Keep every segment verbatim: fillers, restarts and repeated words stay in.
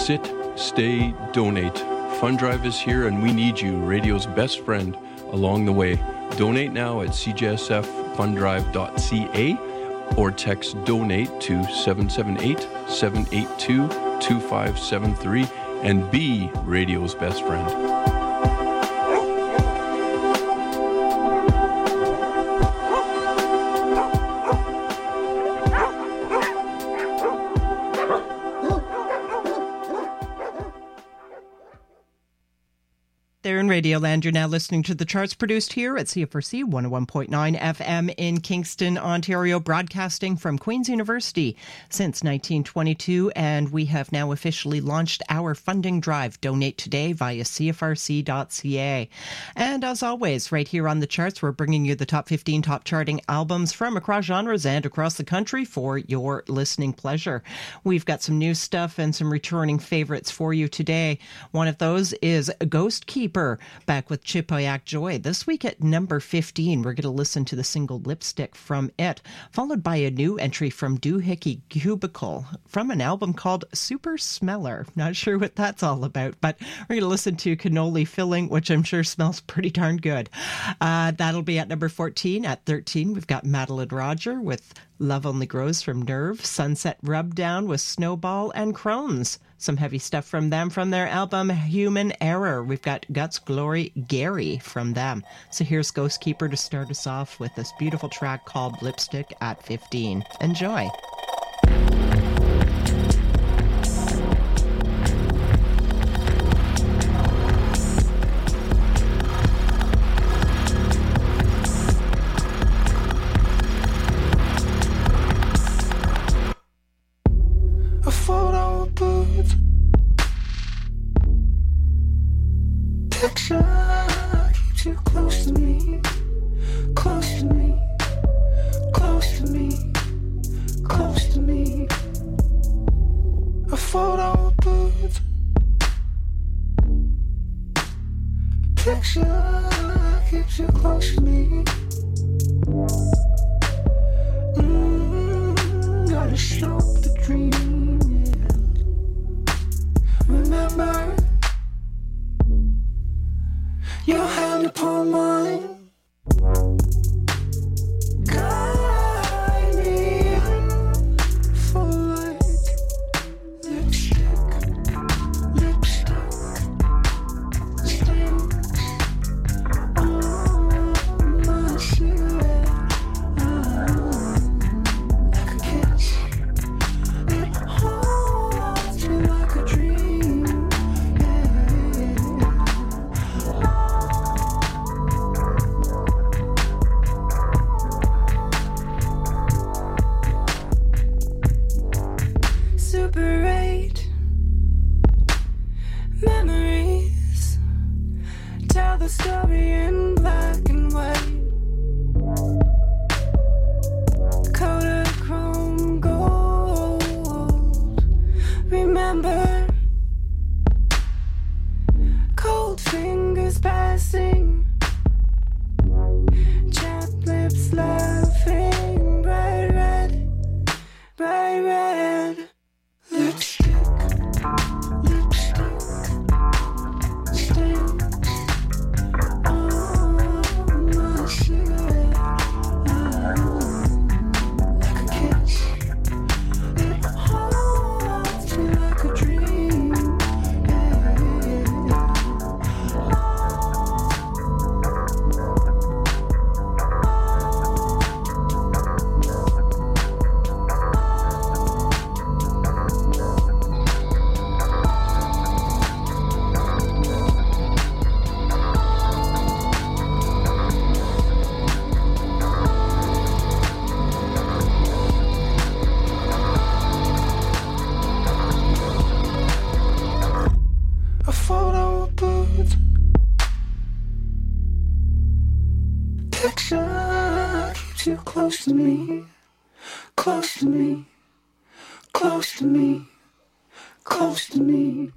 Sit, stay, donate. Fund Drive is here and we need you, radio's best friend, along the way. Donate now at c j s f fund drive dot c a or text donate to seven seven eight, seven eight two, two five seven three and be radio's best friend. There in Radioland, you're now listening to the charts produced here at C F R C one oh one point nine F M in Kingston, Ontario, broadcasting from Queen's University since nineteen twenty-two, and we have now officially launched our funding drive. Donate today via c f r c dot c a. And as always, right here on the charts, we're bringing you the top fifteen top charting albums from across genres and across the country for your listening pleasure. We've got some new stuff and some returning favorites for you today. One of those is Ghost Keeper, back with Chipoyak Joy. This week at number fifteen, we're going to listen to the single Lipstick from it, followed by a new entry from Doohickey Cubicle from an album called Super Smeller. Not sure what that's all about, but we're going to listen to Cannoli Filling, which I'm sure smells pretty darn good. Uh, that'll be at number fourteen. At thirteen, we've got Madeline Roger with Love Only Grows from Nerve, Sunset Rubdown with Snowball, and Crohn's. Some heavy stuff from them from their album Human Error. We've got Guts Glory Gary from them. So here's Ghost Keeper to start us off with this beautiful track called Lipstick at fifteen. Enjoy. A photo booth picture keeps you close to me, close to me, close to me, close to me. A photo booth picture keeps you close to me. Mm, gotta show the dream. Remember your hand upon mine, guide me for light. Lipstick, lipstick stinks on my cigarette, like a kiss. It holds me like a dream. Super eight memories tell the story in black and white. Kodachrome gold. Remember cold fingers passing, chapped lips laughing, bright red, bright red. Lipstick, lipstick stinks on my cigarette, like a kiss. It holds me like a dream. A photo booth picture keeps you close to me, close to me, close to me, close to me.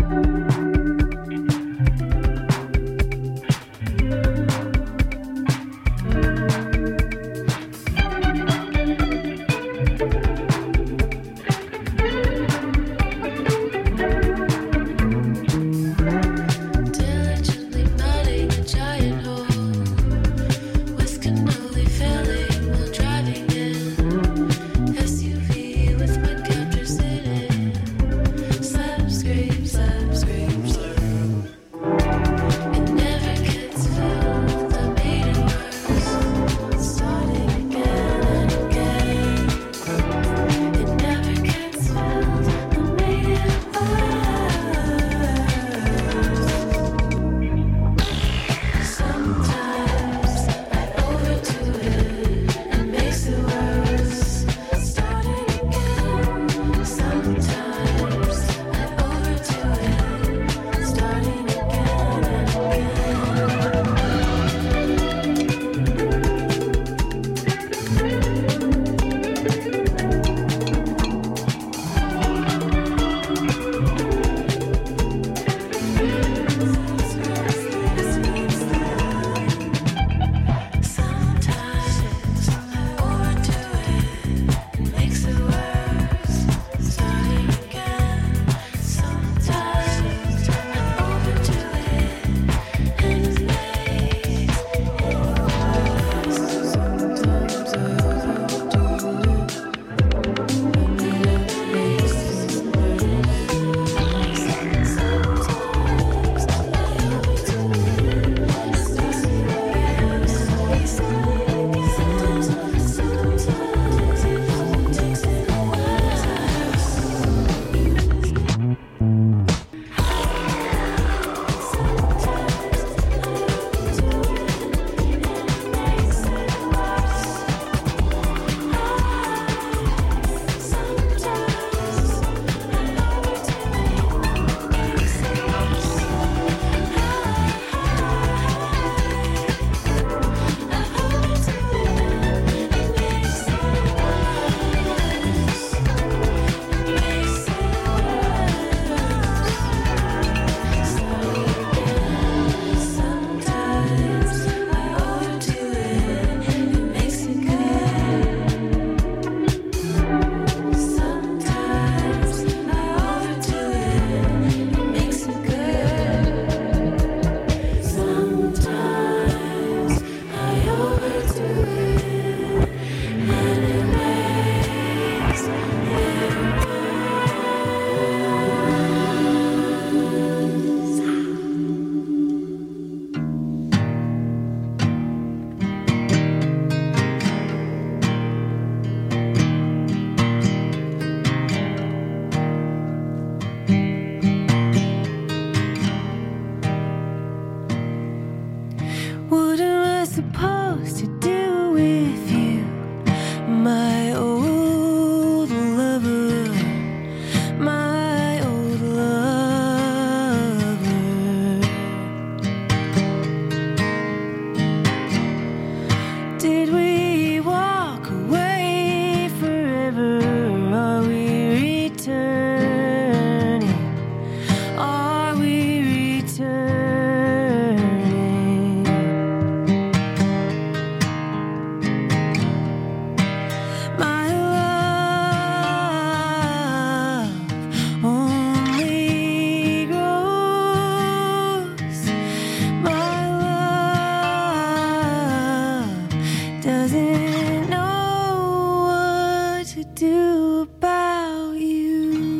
supposed to do with you, my old lover, my old lover? Did we walk away forever? Are we returning? Are we returning? My love only grows. My love doesn't know what to do about you.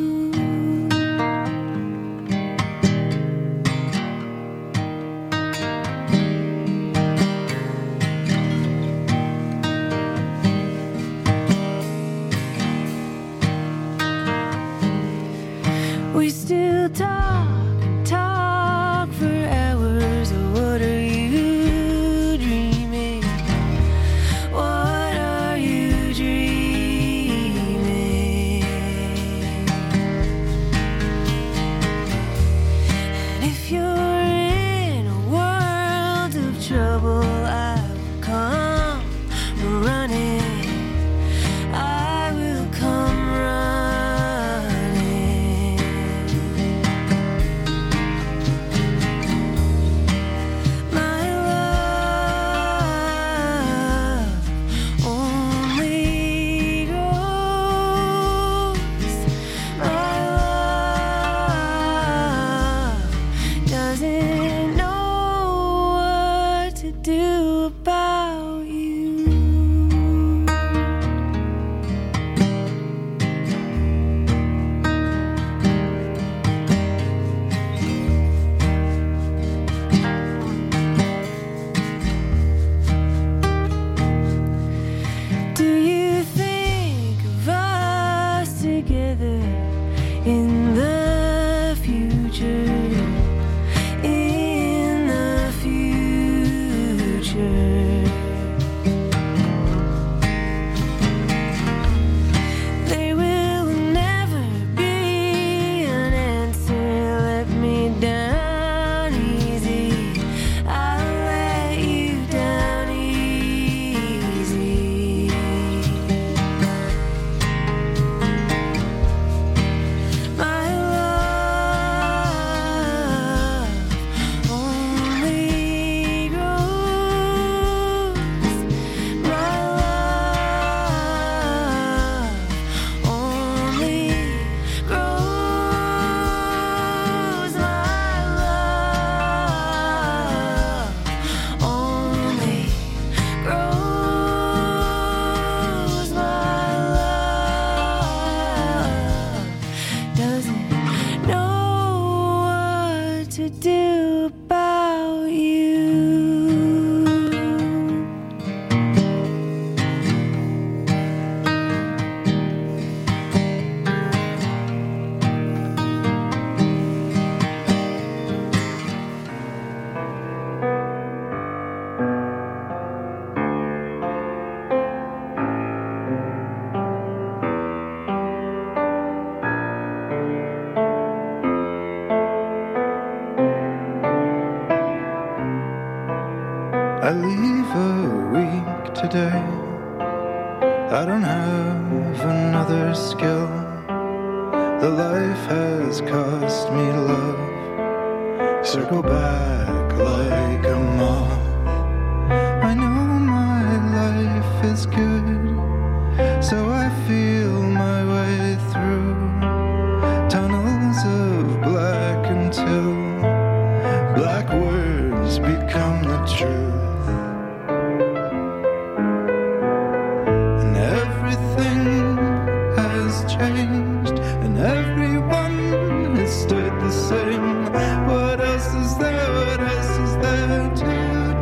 We still talk, talk for hours. What are you dreaming? What are you dreaming? And if you're in a world of trouble, I will come running. I will come running. My love only grows. My love doesn't know what to do about you. Do you think of us together in the future? In the future. There will never be an answer. Let me down easy. I'll let you down easy. My love only grows. My love only grows. My love only grows. My love doesn't know what to do about you. I leave a week today. I don't have another skill. The life has cost me love. Circle back like a moth. I know my life is good, so I feel my way through tunnels of black until black words become the truth. And everything has changed, and everyone has stood the same. What else is there? What else is there to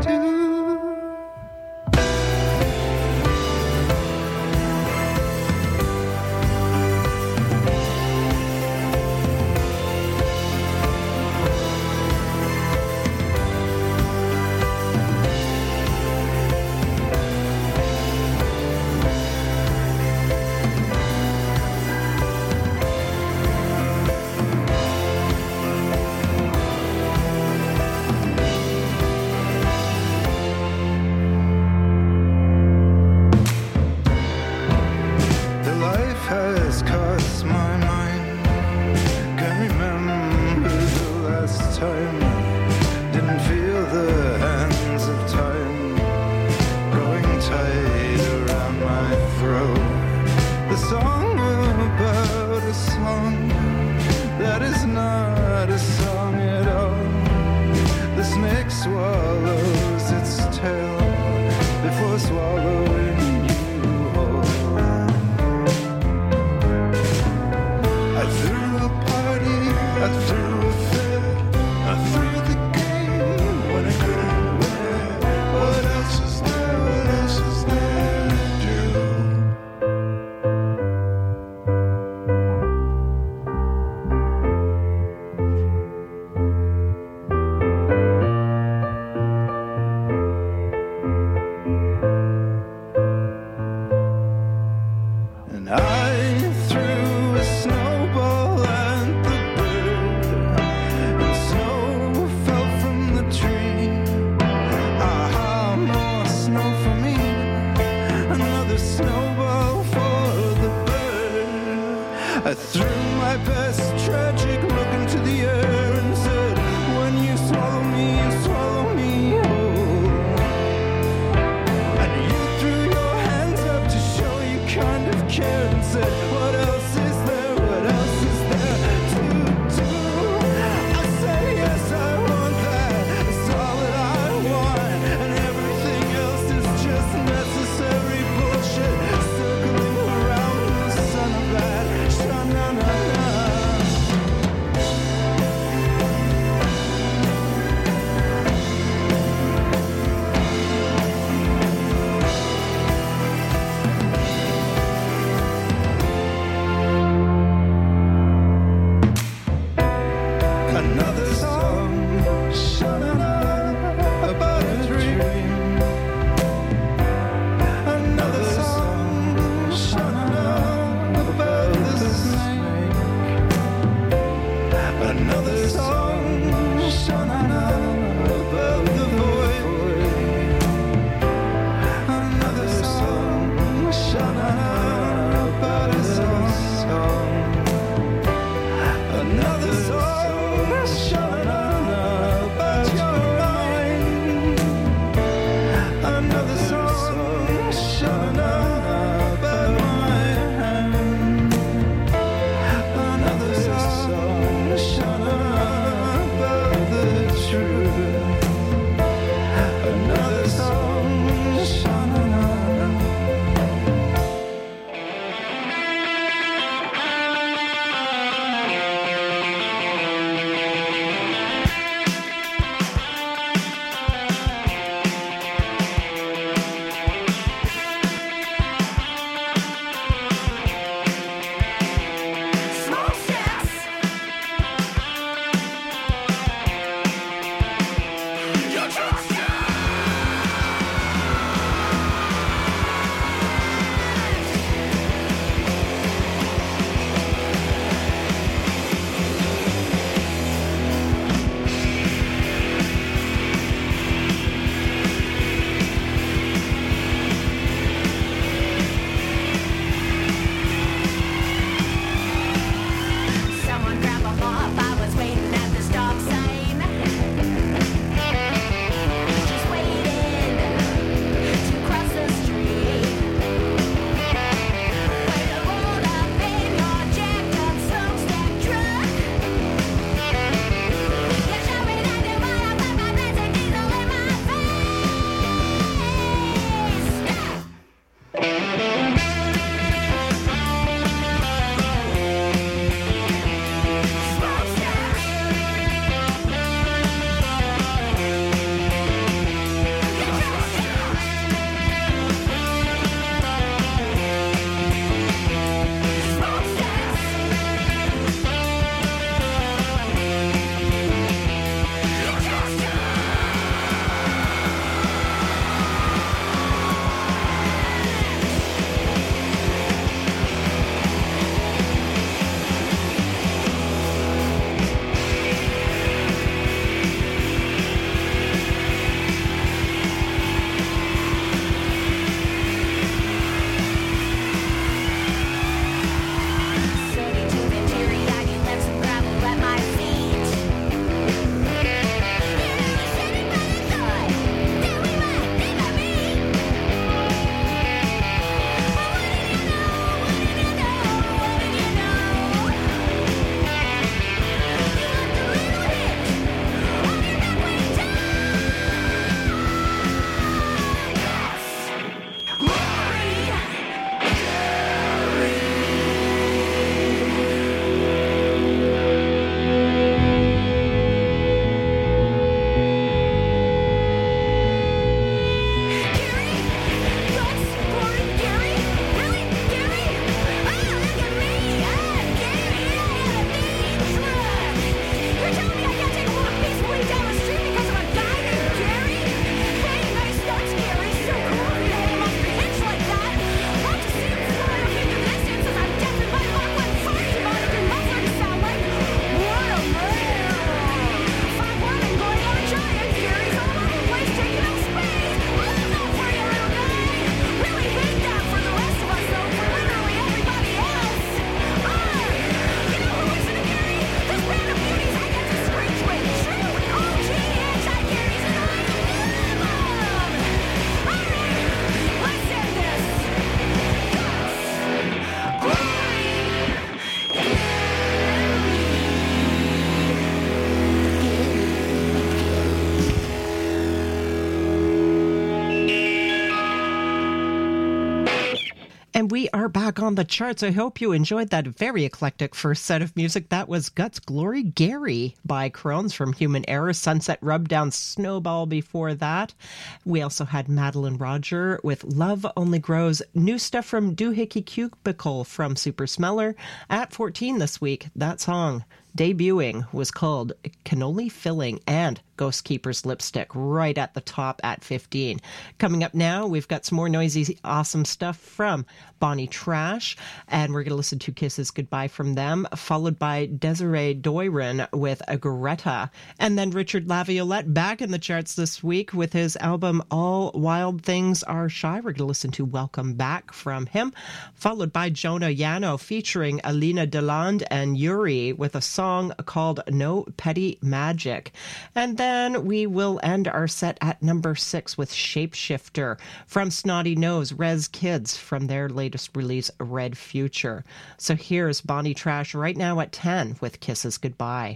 And we are back on the charts. I hope you enjoyed that very eclectic first set of music. That was Guts Glory Gary by Crohn's from Human Error. Sunset Rubdown Snowball before that. We also had Madeline Roger with Love Only Grows. New stuff from Doohickey Cubicle from Super Smeller. At fourteen this week, that song debuting was called Cannoli Filling, and Ghost Keeper's Lipstick right at the top at fifteen. Coming up now, we've got some more noisy, awesome stuff from Bonnie Trash, and we're going to listen to Kisses Goodbye from them, followed by Desiree Doiron with a Greta, and then Richard Laviolette back in the charts this week with his album All Wild Things Are Shy. We're going to listen to Welcome Back from him, followed by Jonah Yano featuring Alina Deland and Yuri with a song called No Petty Magic. And then we will end our set at number six with Shapeshifter from Snotty Nose, Rez Kids from their latest release, Red Future. So here's Bonnie Trash right now at ten with Kisses Goodbye.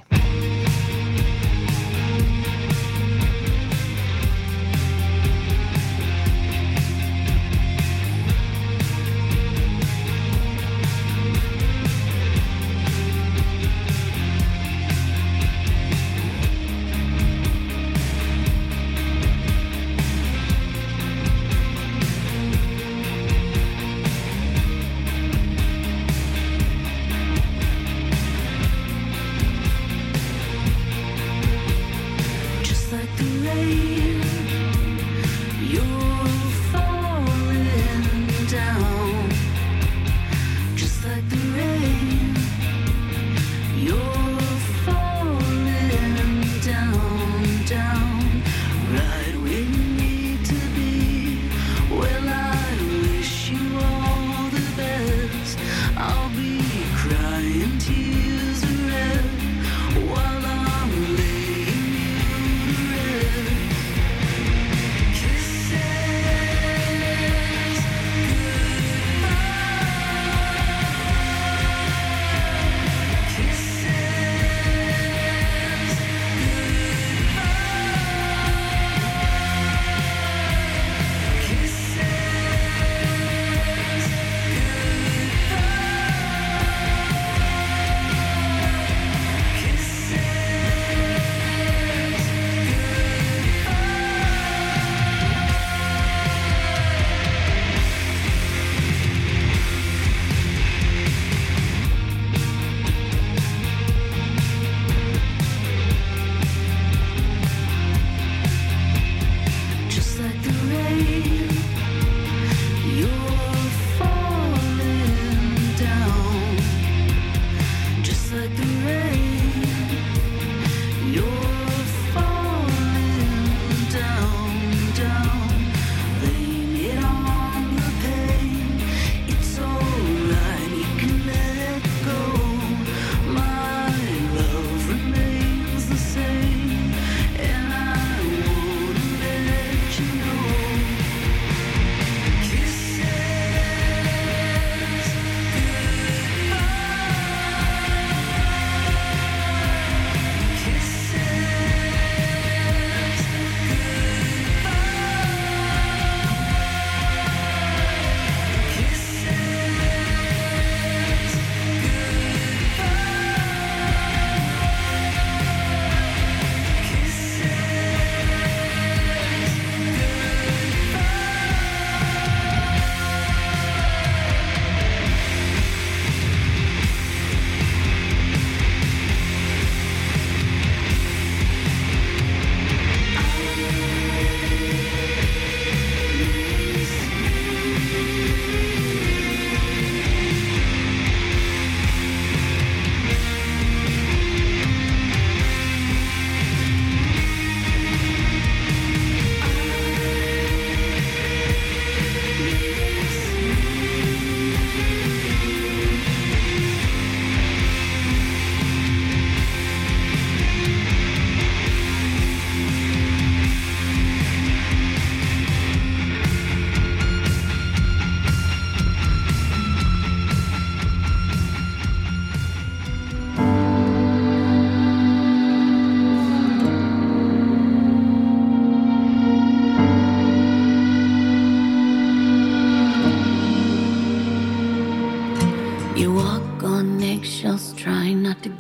Kisses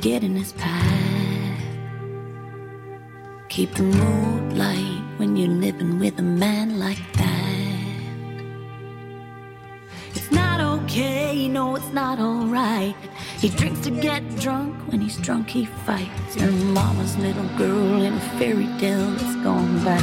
get in his path. Keep the mood light when you're living with a man like that. It's not okay, no, it's not alright. He drinks to get drunk, when he's drunk he fights. Your mama's little girl in a fairy tale that's gone by.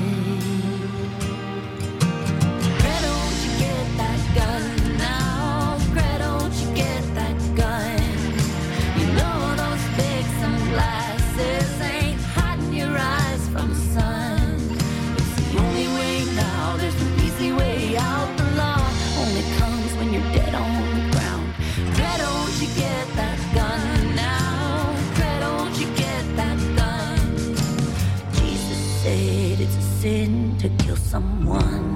To kill someone,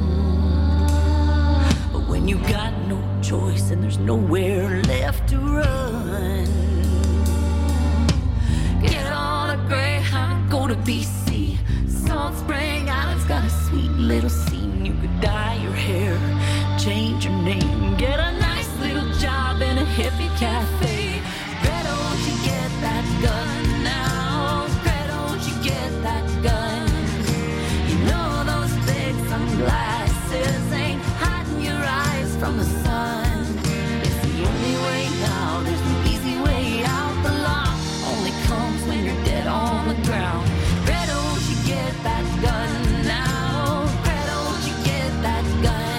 but when you got no choice and there's nowhere left to run, get on a Greyhound, go to B C. Salt Spring Island's got a sweet little scene. You could dye your hair, change your name, get a nice little job in a hippie cafe. Why don't you get that gun now? Why don't you get that gun? Sunglasses ain't hiding your eyes from the sun. It's the only way now, there's no easy way out. The law only comes when you're dead on the ground. Why don't you get that gun now? Why don't you get that gun?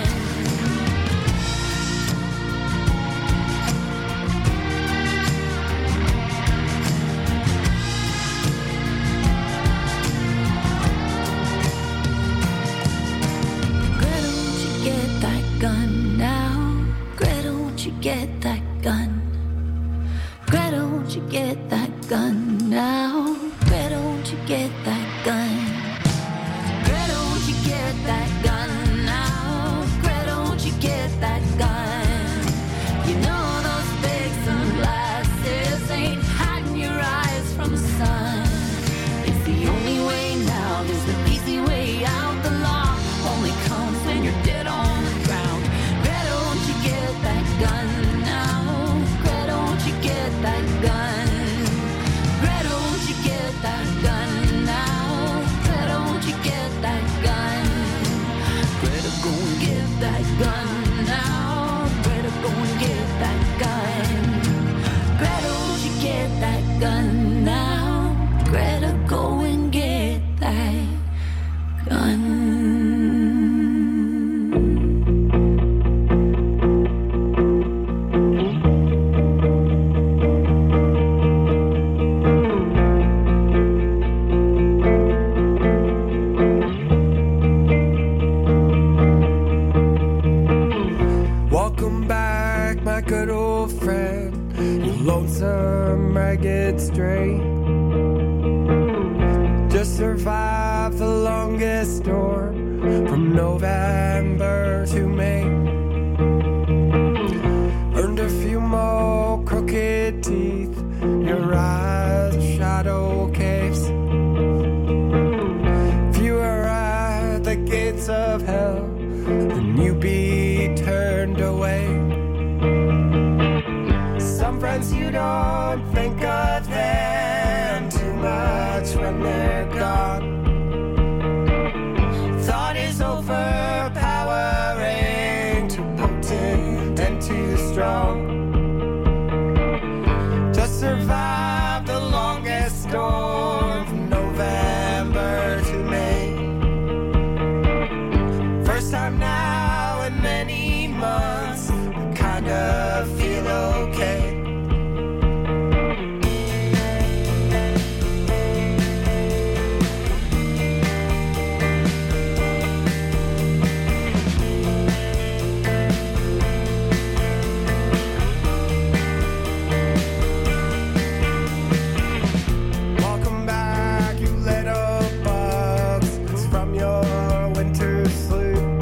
Gun now, Greta, won't you get that gun? Greta, won't you get that gun now? Greta, won't you get that gun? Greta, won't you get that gun now? Greta, won't you get that gun? You know those big sunglasses ain't hiding your eyes from the sun. It's the only way now, there's no easy way out. The law only comes when you're dead on the ground. Gun now, Greta, won't you get that gun? Greta, won't you get that gun now? Greta, won't you get that gun? Greta, go and get that gun now. Greta, go and get that gun. Greta, won't you get that gun now? Greta, go and get that gun. Lonesome ragged stray, just survived the longest storm from November to May. Earned a few more crooked teeth, your eyes shadow caves. Few are at the gates of hell, then you be turned away. Some friends you don't think of them too much when they're gone. Thought is overpowering, too potent and too strong. Just survive the longest storm from November to May. First time now in many months